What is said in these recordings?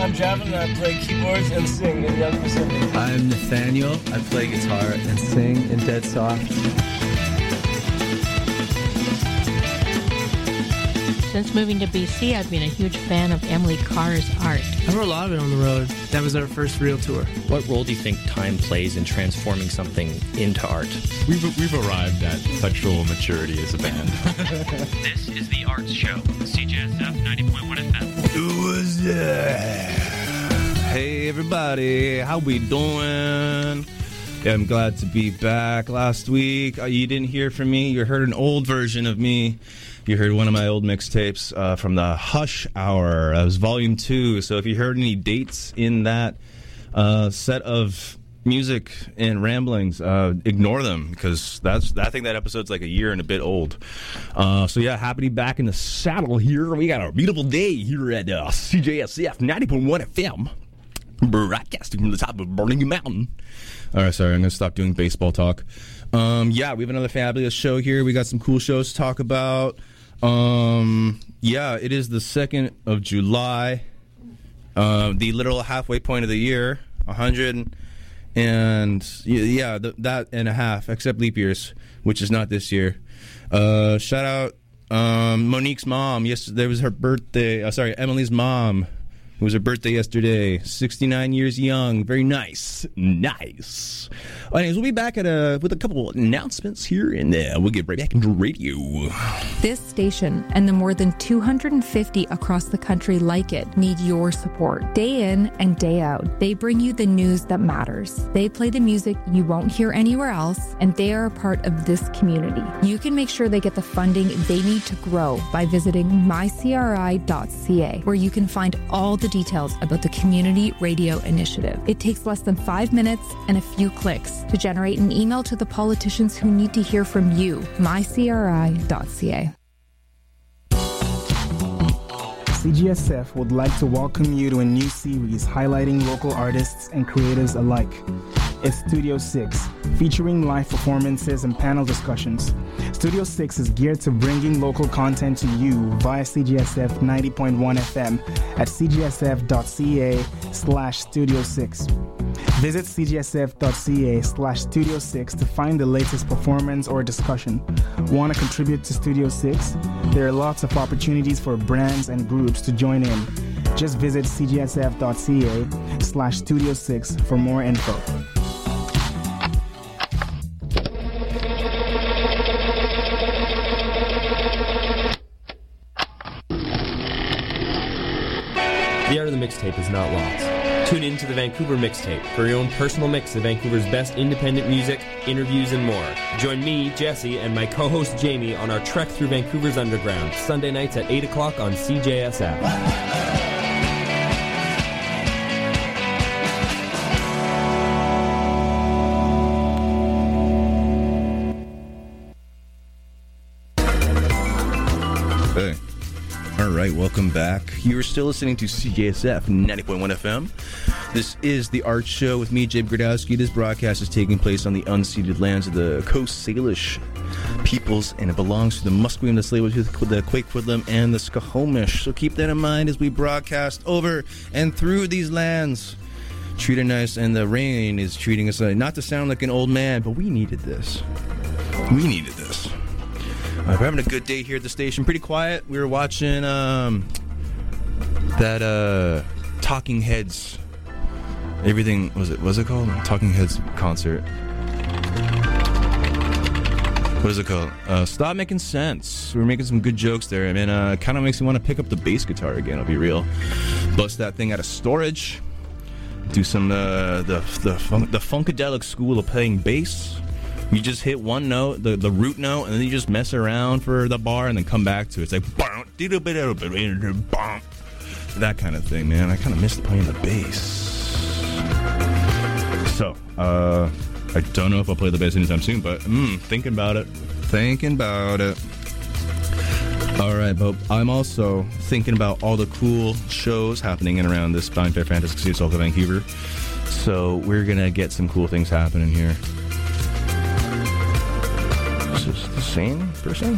I'm Javin, and I play keyboards and sing in Young Pacific. I'm Nathaniel. I play guitar and sing in Dead Soft. Since moving to BC, I've been a huge fan of Emily Carr's art. I wrote a lot of it on the road. That was our first real tour. What role do you think time plays in transforming something into art? We've arrived at sexual maturity as a band. This is The Arts Show, CJSF 90.1 FM. Hey everybody, how we doing? Yeah, I'm glad to be back. Last week, you didn't hear from me. You heard an old version of me. You heard one of my old mixtapes from the Hush Hour. That was Volume 2. So if you heard any dates in that set of music and ramblings, ignore them, because I think that episode's like a year and a bit old. So yeah, happy to be back in the saddle here. We got a beautiful day here at CJSF 90.1 FM, broadcasting from the top of Burning Mountain. All right, sorry, I'm going to stop doing baseball talk. Yeah, we have another fabulous show here. We got some cool shows to talk about. Yeah, it is the 2nd of July, the literal halfway point of the year, 100 and, yeah, that and a half, except leap years, which is not this year. Shout out Monique's mom. Yesterday was her birthday. Emily's mom. It was her birthday yesterday. 69 years young. Very nice. Nice. Anyways, we'll be back with a couple of announcements here, and we'll get right back into radio. This station and the more than 250 across the country like it need your support. Day in and day out, they bring you the news that matters. They play the music you won't hear anywhere else, and they are a part of this community. You can make sure they get the funding they need to grow by visiting mycri.ca, where you can find all the details about the Community Radio Initiative. It takes less than 5 minutes and a few clicks to generate an email to the politicians who need to hear from you. mycri.ca. CGSF would like to welcome you to a new series highlighting local artists and creatives alike. It's Studio 6, featuring live performances and panel discussions. Studio 6 is geared to bringing local content to you via CGSF 90.1 FM at cgsf.ca/Studio 6. Visit cgsf.ca/Studio 6 to find the latest performance or discussion. Want to contribute to Studio 6? There are lots of opportunities for brands and groups to join in. Just visit cgsf.ca/Studio 6 for more info. The art of the mixtape is not lost. Tune in to the Vancouver Mixtape for your own personal mix of Vancouver's best independent music, interviews, and more. Join me, Jesse, and my co-host Jamie on our trek through Vancouver's underground, Sunday nights at 8 o'clock on CJSF. Hey. All right, welcome back. You are still listening to CJSF 90.1 FM. This is the Art Show with me, Jabe Gradowski. This broadcast is taking place on the unceded lands of the Coast Salish peoples, and it belongs to the Musqueam, the Tsleil-Waututh, the Quaquidlam, and the Skokomish. So keep that in mind as we broadcast over and through these lands. Treat it nice, and the rain is treating us not to sound like an old man, but we needed this. We needed this. We're having a good day here at the station. Pretty quiet. We were watching that Talking Heads. Everything was it called? Talking Heads concert. What is it called? Stop Making Sense. We were making some good jokes there. I mean, it kind of makes me want to pick up the bass guitar again. I'll be real. Bust that thing out of storage. Do some the funkadelic school of playing bass. You just hit one note, the root note, and then you just mess around for the bar and then come back to it. It's like that kind of thing, man. I kind of miss playing the bass. So, I don't know if I'll play the bass anytime soon, but thinking about it. All right, but I'm also thinking about all the cool shows happening in around this Fine Fair Fantasy Casino South of Vancouver. So we're going to get some cool things happening here. Is this the same person?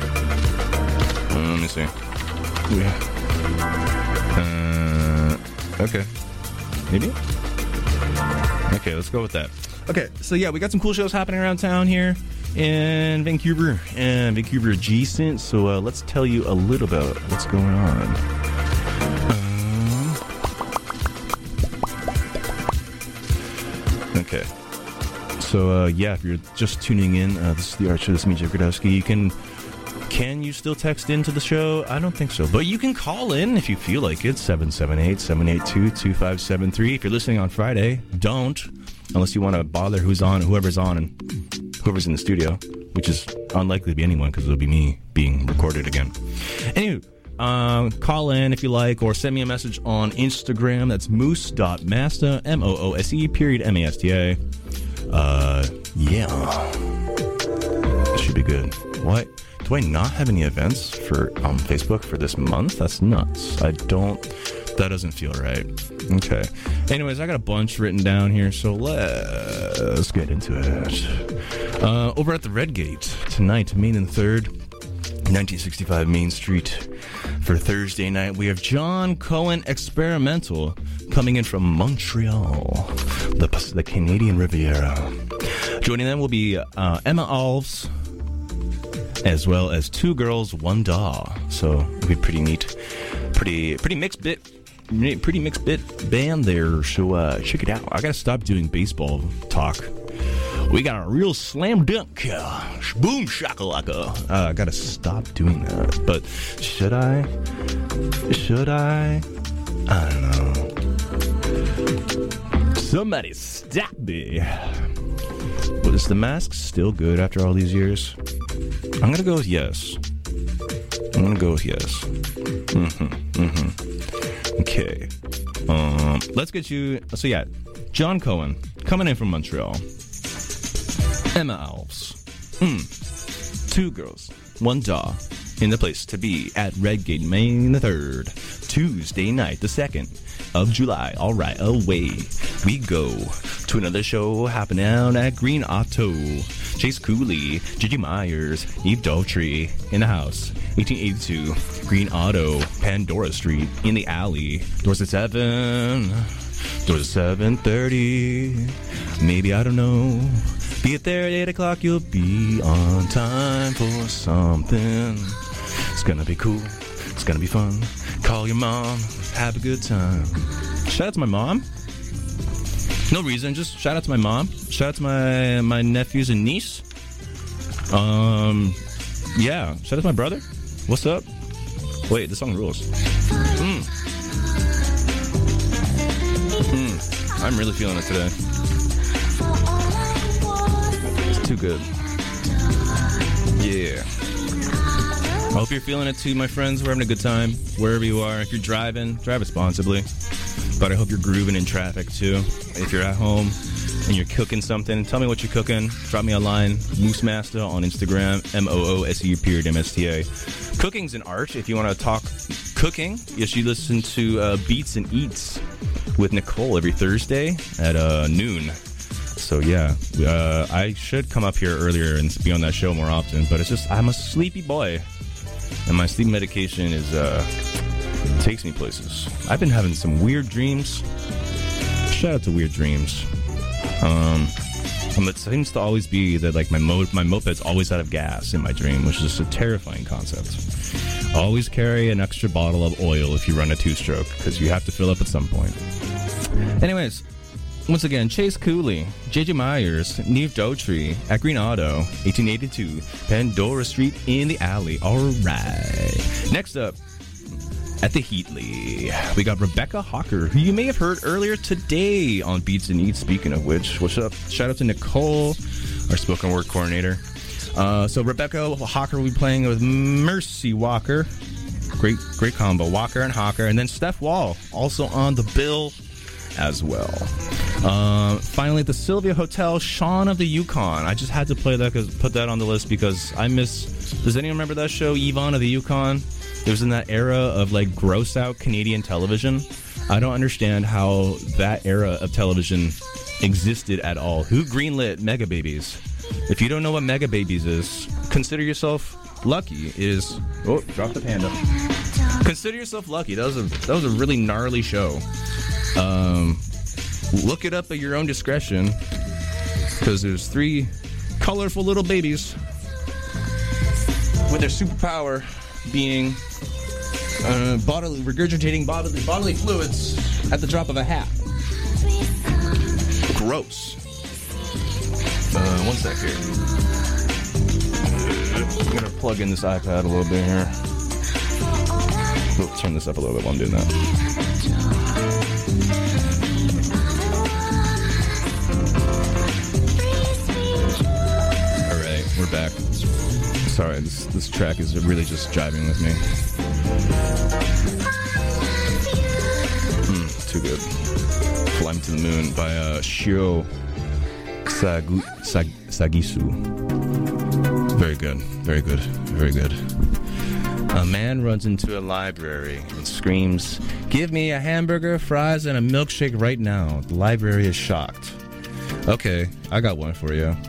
Let me see. Okay. Maybe? Okay, let's go with that. Okay, so yeah, we got some cool shows happening around town here in Vancouver and Vancouver adjacent. So let's tell you a little about what's going on. Okay. So yeah, if you're just tuning in, this is the Art Show. This is me, Jeff Gradowski. Can you still text into the show? I don't think so. But you can call in if you feel like it. 778-782-2573. If you're listening on Friday, don't. Unless you want to bother whoever's on, and whoever's in the studio. Which is unlikely to be anyone because it'll be me being recorded again. Anyway, call in if you like. Or send me a message on Instagram. That's moose.masta, MOOSE, MASTA. Yeah. This should be good. What? Do I not have any events for Facebook for this month? That's nuts. That doesn't feel right. Okay. Anyways, I got a bunch written down here, so let's get into it. Over at the Red Gate tonight, Main and 3rd, 1965 Main Street. For Thursday night, we have John Cohen Experimental coming in from Montreal, the Canadian Riviera. Joining them will be Emma Alves, as well as Two Girls, One Daw. So it'll be pretty neat. Pretty mixed bit band there. So check it out. I gotta stop doing baseball talk. We got a real slam dunk. Boom shakalaka. I gotta stop doing that. But should I? I don't know. Somebody stop me. But is the mask still good after all these years? I'm gonna go with yes. Okay. Let's get you. So yeah, John Cohen coming in from Montreal. Emma Alves. Two Girls, One Daw. In the place to be at Redgate, Main the 3rd, Tuesday night, the 2nd of July. All right, away we go to another show happening out at Green Auto. Chase Cooley, Gigi Myers, Eve Daughtry in the house. 1882, Green Auto, Pandora Street, in the alley. Doors at 7, doors at 7:30. Maybe, I don't know. Be it there at 8 o'clock, you'll be on time for something. It's gonna be cool, it's gonna be fun. Call your mom, have a good time. Shout out to my mom. No reason, just shout out to my mom. Shout out to my nephews and niece. Yeah, shout out to my brother. What's up? Wait, this song rules. I'm really feeling it today. It's too good. Yeah. I hope you're feeling it too, my friends. We're having a good time wherever you are. If you're driving, drive responsibly. But I hope you're grooving in traffic too. If you're at home and you're cooking something, tell me what you're cooking. Drop me a line, MooseMasta on Instagram, MOOSE_MSTA. Cooking's an art. If you want to talk cooking, you should listen to Beats and Eats with Nicole every Thursday at noon. So yeah, I should come up here earlier and be on that show more often, but it's just I'm a sleepy boy, and my sleep medication is takes me places. I've been having some weird dreams. Shout out to Weird Dreams. It seems to always be that like my moped's always out of gas in my dream, which is just a terrifying concept. Always carry an extra bottle of oil if you run a two-stroke, because you have to fill up at some point. Anyways, once again, Chase Cooley, JJ Myers, Neve Daughtry at Green Auto, 1882, Pandora Street in the alley. All right. Next up, at the Heatley, we got Rebecca Hawker, who you may have heard earlier today on Beats and Eats. Speaking of which, what's up? Shout out to Nicole, our spoken word coordinator. So Rebecca Hawker will be playing with Mercy Walker. Great combo. Walker and Hawker. And then Steph Wall, also on the bill as well. Finally, at the Sylvia Hotel, Shaun of the Yukon. I just had to play that, put that on the list because I miss... Does anyone remember that show, Yvonne of the Yukon? It was in that era of like gross out Canadian television. I don't understand how that era of television existed at all. Who greenlit Mega Babies? If you don't know what Mega Babies is, consider yourself lucky. Drop the panda. Consider yourself lucky. That was a really gnarly show. Look it up at your own discretion, because there's 3 colorful little babies with their superpower being regurgitating bodily fluids at the drop of a hat. Gross. One sec here. I'm gonna plug in this iPad a little bit here. We'll turn this up a little bit while I'm doing that. Alright, we're back. Sorry, this track is really just jiving with me. Too good. Fly Me to the Moon by Shio Sagisu. Very good, very good, very good. A man runs into a library and screams, "Give me a hamburger, fries, and a milkshake right now." The library is shocked. Okay, I got one for you.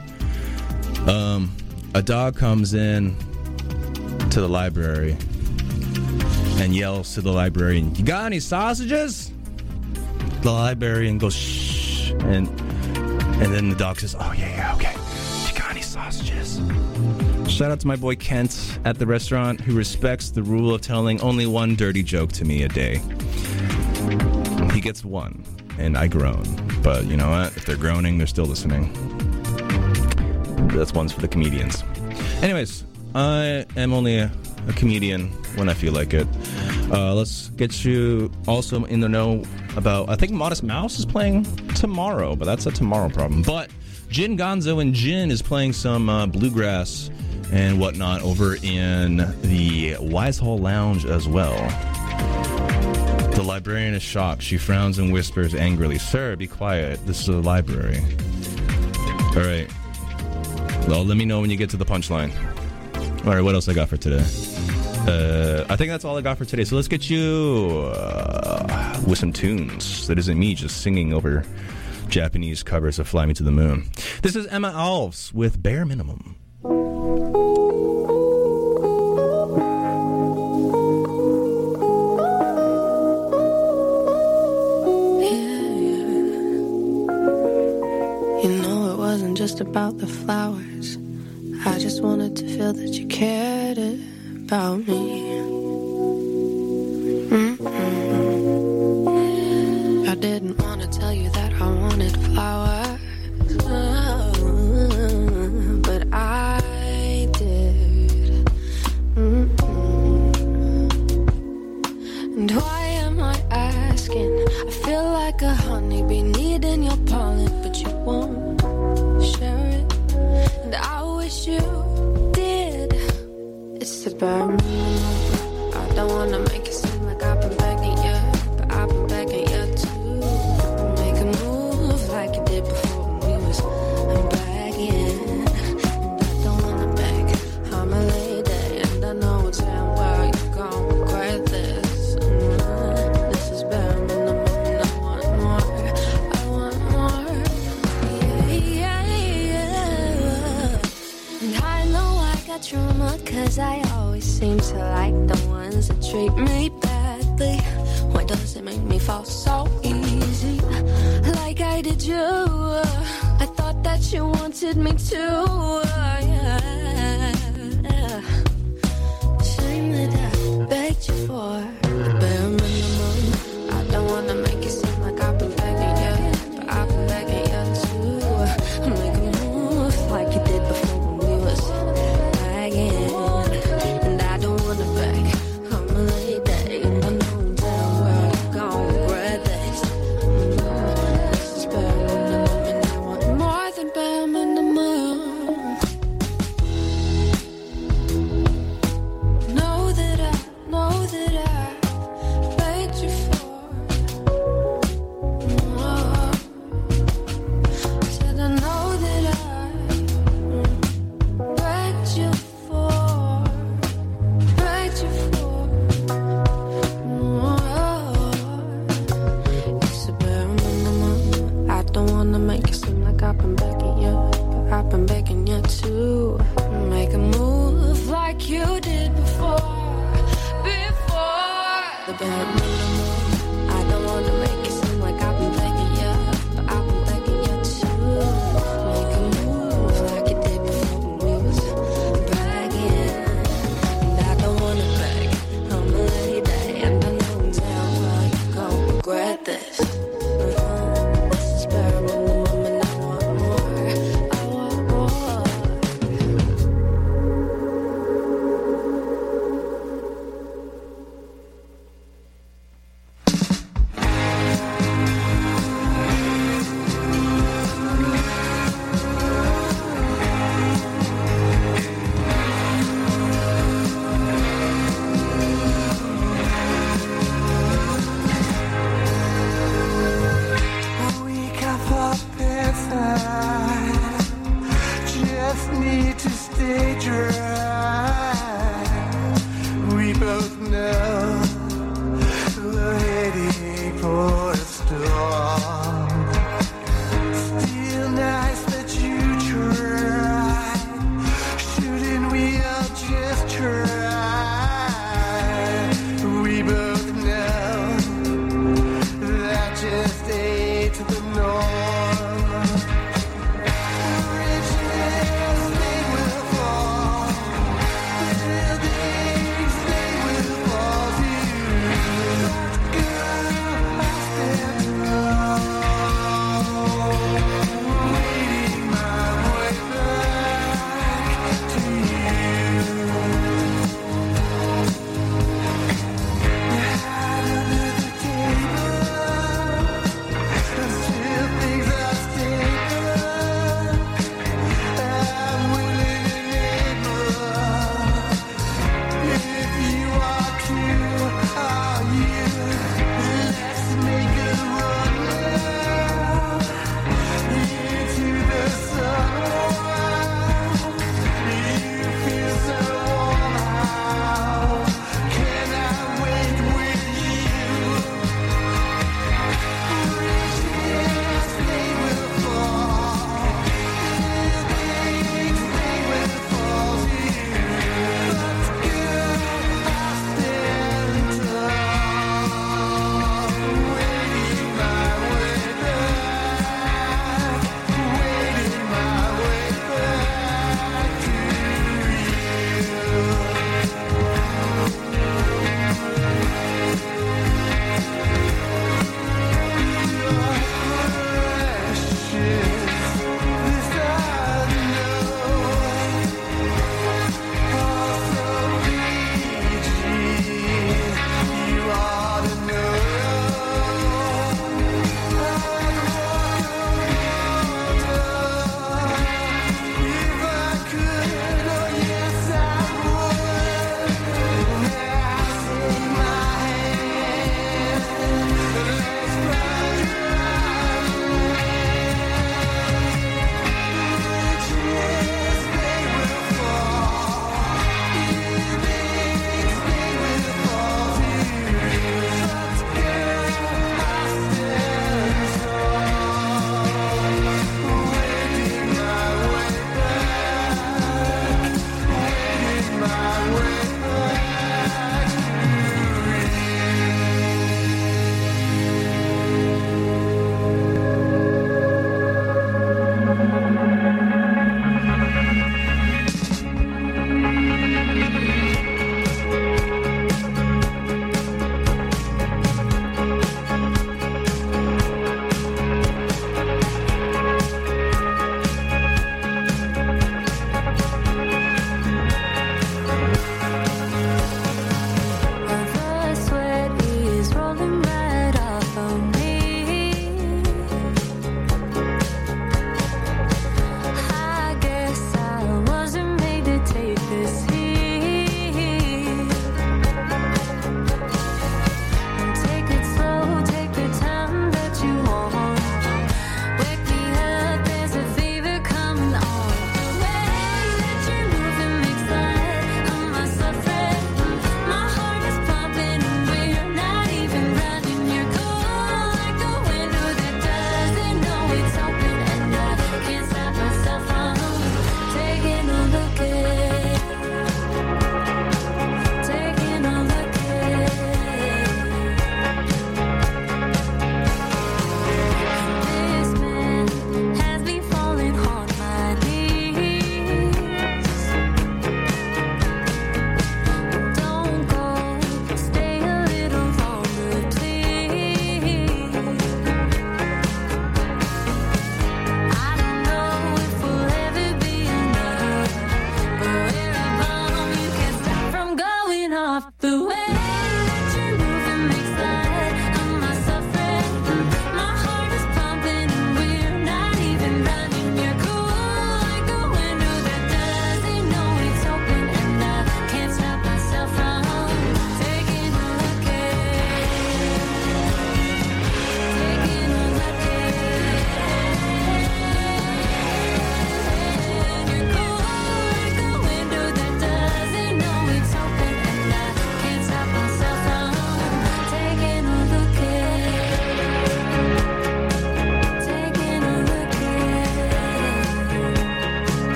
A dog comes in to the library and yells to the librarian, "You got any sausages?" The librarian goes, "Shh," and then the dog says, "Oh yeah, okay. You got any sausages?" Shout out to my boy Kent at the restaurant, who respects the rule of telling only one dirty joke to me a day. He gets one, and I groan. But you know what? If they're groaning, they're still listening. That's one's for the comedians. Anyways, I am only a comedian when I feel like it. Let's get you also in the know about, I think Modest Mouse is playing tomorrow, but that's a tomorrow problem. But Jin Gonzo and Jin is playing some bluegrass and whatnot over in the Wise Hall Lounge as well. The librarian is shocked. She frowns and whispers angrily, "Sir, be quiet. This is a library." All right. Well, let me know when you get to the punchline. All right, what else I got for today? I think that's all I got for today. So let's get you with some tunes. That isn't me just singing over Japanese covers of Fly Me to the Moon. This is Emma Alves with Bare Minimum. You know it wasn't just about the flowers. I just wanted to feel that you cared about me. I didn't want to tell you that I wanted flowers, but I did. And why am I asking? I feel like a honeybee needing your pollen, but you won't share it. And I wish you did. It's the bare minimum. I don't wanna make it seem like I've been begging you, but I've been begging you too. Make a move like you did before when we was begging. And I don't wanna beg, I'm a lady, and I know it's damn well you're gonna regret this. This is bare minimum, and I want more. I want more. And I know I got trauma, 'cause I always seem to like the ones that treat me badly. Why does it make me fall so easy, like I did you? I thought that you wanted me to. Shame that I begged you for the bare minimum. I don't wanna make it seem like I've been begging you, but I've been begging you too. Make a move like you did before when we was begging. And I don't wanna beg, I'm a lady, and I know damn well you're gonna regret this. This is bare minimum, and I want more than bare minimum. Know that I begged you for more. Said I know that I begged you for more. It's a bare minimum. I don't wanna make it seem like I've been begging you, but I've been begging you to make a move like you did before. The bare minimum. I don't wanna make it seem like this. This is bare minimum and I want more. I want more.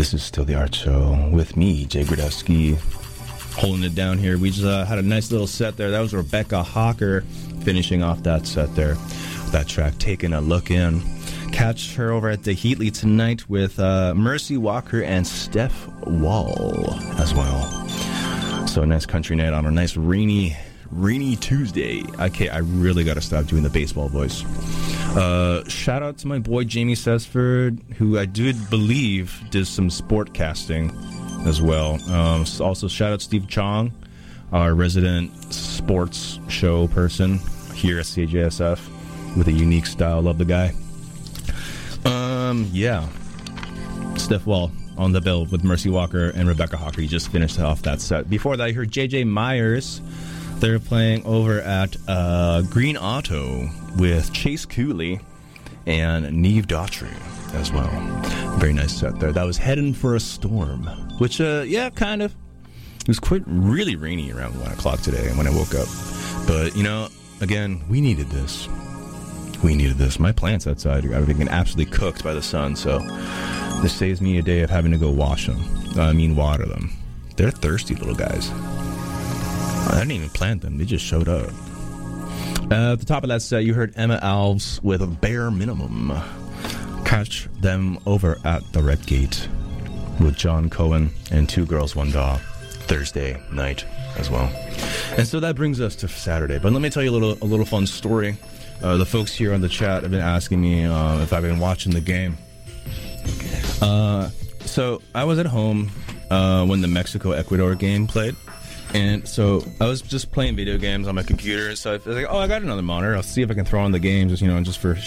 This is still the Art Show with me, Jay Gradowski, holding it down here. We just had a nice little set there. That was Rebecca Hawker finishing off that set there. That track, Taking a Look In. Catch her over at the Heatley tonight with Mercy Walker and Steph Wall as well. So a nice country night on a nice rainy Tuesday. Okay, I really got to stop doing the baseball voice. Shout out to my boy Jamie Sesford, who I do believe did some sport casting as well. Also, shout out Steve Chong, our resident sports show person here at CJSF with a unique style. Love the guy. Yeah. Steph Wall on the bill with Mercy Walker and Rebecca Hawker. You just finished off that set. Before that, I heard JJ Myers. They're playing over at Green Auto with Chase Cooley and Neve Daughtry as well. Very nice set there. That was Heading for a Storm, which, yeah, kind of. It was quite really rainy around 1 o'clock today when I woke up. But, you know, again, we needed this. My plants outside are getting absolutely cooked by the sun, so this saves me a day of having to go water them. They're thirsty little guys. I didn't even plant them. They just showed up. At the top of that set, you heard Emma Alves with a Bare Minimum. Catch them over at the Red Gate with John Cohen and Two Girls, One Dog Thursday night as well. And so that brings us to Saturday. But let me tell you a little fun story. The folks here on the chat have been asking me if I've been watching the game. So I was at home when the Mexico-Ecuador game played. And so I was just playing video games on my computer. So I was like, oh, I got another monitor. I'll see if I can throw on the game, just for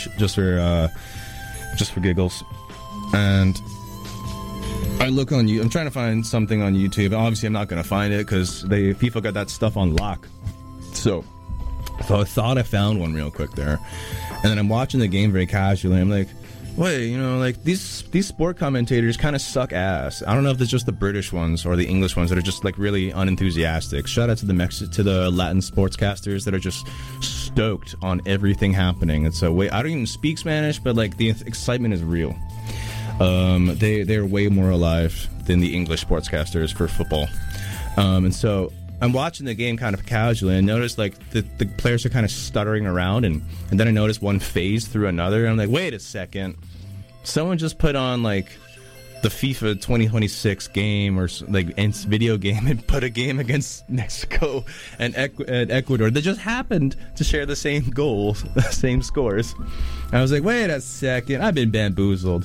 giggles. And I look on you. I'm trying to find something on YouTube. Obviously, I'm not going to find it because FIFA got that stuff on lock. So I thought I found one real quick there. And then I'm watching the game very casually. I'm like, wait, these sport commentators kind of suck ass. I don't know if it's just the British ones or the English ones that are just like really unenthusiastic. Shout out to the Latin sportscasters that are just stoked on everything happening. And so, I don't even speak Spanish, but like the excitement is real. They're way more alive than the English sportscasters for football. And so I'm watching the game kind of casually, and I notice like the players are kind of stuttering around, and then I notice one phase through another, and I'm like, wait a second, someone just put on like the FIFA 2026 game or like video game and put a game against Mexico and Ecuador that just happened to share the same goals, the same scores. And I was like, wait a second, I've been bamboozled.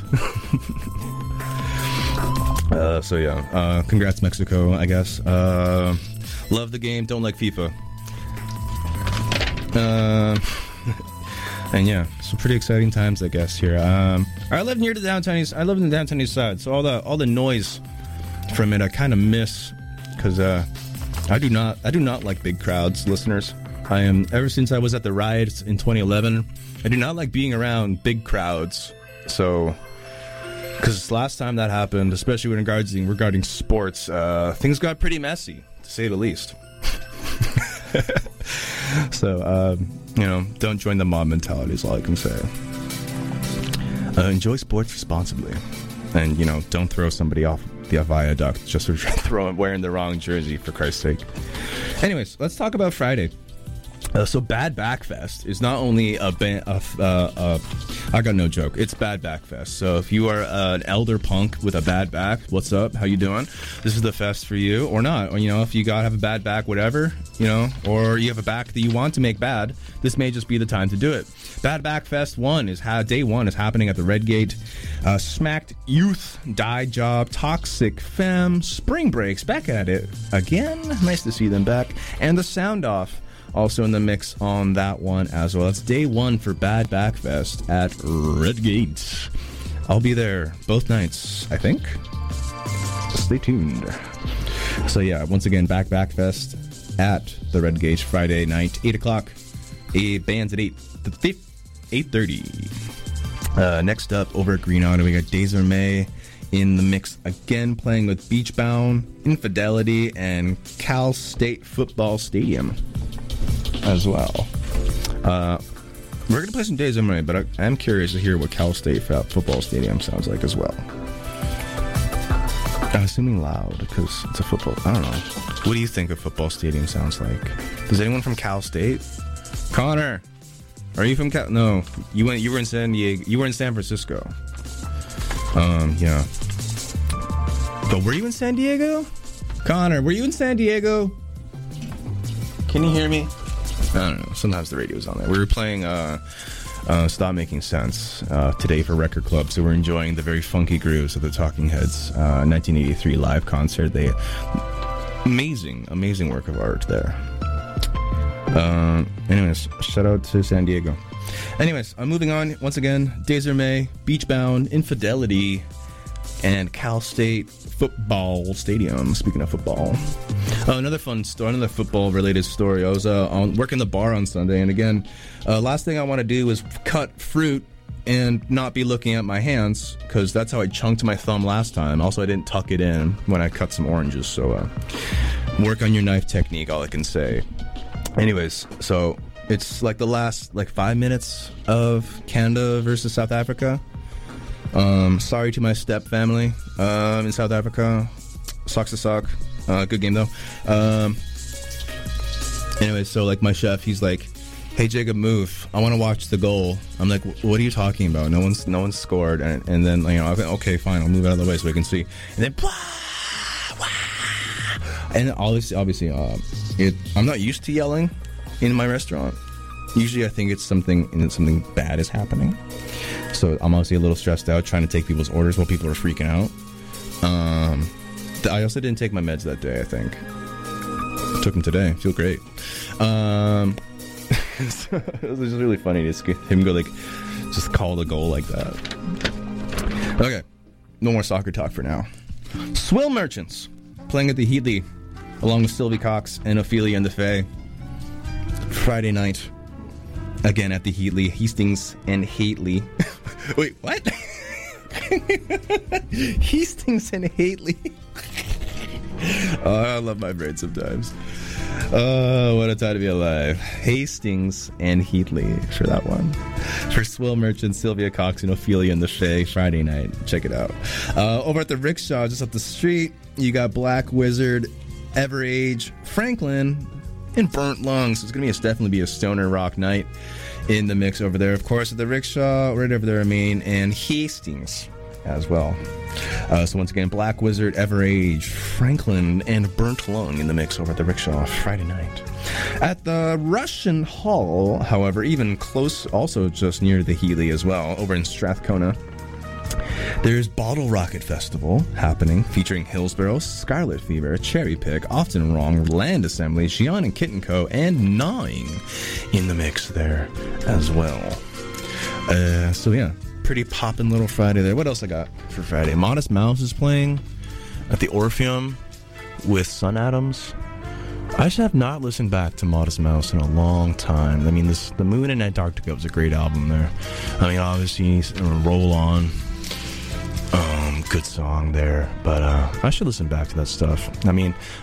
So yeah, congrats Mexico, I guess. Love the game, don't like FIFA. And yeah, some pretty exciting times, I guess, here. I live near the downtown east. I live in the downtown east side, so all the noise from it I kind of miss, because I do not like big crowds, listeners. Ever since I was at the riots in 2011, I do not like being around big crowds. So, because last time that happened, especially regarding sports, things got pretty messy, to say the least. So, don't join the mob mentality is all I can say. Enjoy sports responsibly. And, don't throw somebody off the viaduct just for wearing the wrong jersey, for Christ's sake. Anyways, let's talk about Friday. So Bad Back Fest is not only I got no joke. It's Bad Back Fest. So if you are an elder punk with a bad back, what's up? How you doing? This is the fest for you, or not. Or, if you have a bad back, whatever, or you have a back that you want to make bad, this may just be the time to do it. Bad Back Fest Day 1 is happening at the Red Gate. Smacked Youth, Die Job, Toxic Femme, Spring Breaks, back at it again. Nice to see them back. And the Sound Off. Also in the mix on that one as well. It's day 1 for Bad Back Fest at Red Gate. I'll be there both nights, I think. Stay tuned. So yeah, once again, Bad Back Fest at the Red Gate Friday night, 8 o'clock. Band's at 8:30. Next up, over at Green Auto, we got Days of May in the mix again, playing with Beachbound, Infidelity, and Cal State Football Stadium as well. We're going to play some Days of May, but I am curious to hear what Cal State Football Stadium sounds like as well. I'm assuming loud because it's a football. I don't know. What do you think a football stadium sounds like? Is anyone from Cal State? Connor, are you from Cal? No, you were in San Diego. You were in San Francisco. Yeah. But were you in San Diego? Connor, were you in San Diego? Can you hear me? I don't know. Sometimes the radio's on there. We were playing Stop Making Sense today for Record Club, so we're enjoying the very funky grooves of the Talking Heads 1983 live concert. They amazing work of art there. Anyways, shout out to San Diego. Anyways, I'm moving on. Once again, Desiree, Beachbound, Infidelity, and Cal State Football Stadium. Speaking of football. Another fun story, another football-related story. I was working the bar on Sunday, and again, last thing I want to do is cut fruit and not be looking at my hands, because that's how I chunked my thumb last time. Also, I didn't tuck it in when I cut some oranges, so work on your knife technique, all I can say. Anyways, so it's like the last 5 minutes of Canada versus South Africa. Sorry to my step family in South Africa. Sucks to suck. Good game though. Anyway, so like my chef, he's like, "Hey Jacob, move. I want to watch the goal." I'm like, "What are you talking about? No one's scored." And then okay, fine, I'll move out of the way so we can see. And then blah, blah. And obviously, I'm not used to yelling in my restaurant. Usually, I think it's something bad is happening. So I'm obviously a little stressed out trying to take people's orders while people are freaking out. I also didn't take my meds that day, I think. Took them today. Feel great. It was just really funny to see him go just call the goal like that. Okay. No more soccer talk for now. Swill Merchants playing at the Heatley along with Sylvie Cox and Ophelia and the Fae. Friday night. Again at the Heatley. Hastings and Haitley. Wait, what? Hastings and Haitley. Oh, I love my brain sometimes. Oh, what a time to be alive. Hastings and Heatley for that one. For Swill Merchant, Sylvia Cox, and Ophelia and the Fae, Friday night. Check it out. Over at the Rickshaw, just up the street, you got Black Wizard, Everage, Franklin, and Burnt Lungs. So it's going to definitely be a stoner rock night in the mix over there. Of course, at the Rickshaw, right over there, and Hastings as well. So once again, Black Wizard, Everage, Franklin, and Burnt Lung in the mix over at the Rickshaw Friday night. At the Russian Hall, however, even close, also just near the Healy as well, over in Strathcona, there's Bottle Rocket Festival happening, featuring Hillsborough, Scarlet Fever, Cherry Pick, Often Wrong, Land Assembly, Shion and Kitten Co., and Gnawing in the mix there as well. So yeah, pretty poppin' little Friday there. What else I got for Friday? Modest Mouse is playing at the Orpheum with Sun Adams. I just have not listened back to Modest Mouse in a long time. I mean, The Moon in Antarctica was a great album there. I mean, obviously, Roll On. Good song there, but I should listen back to that stuff. I mean,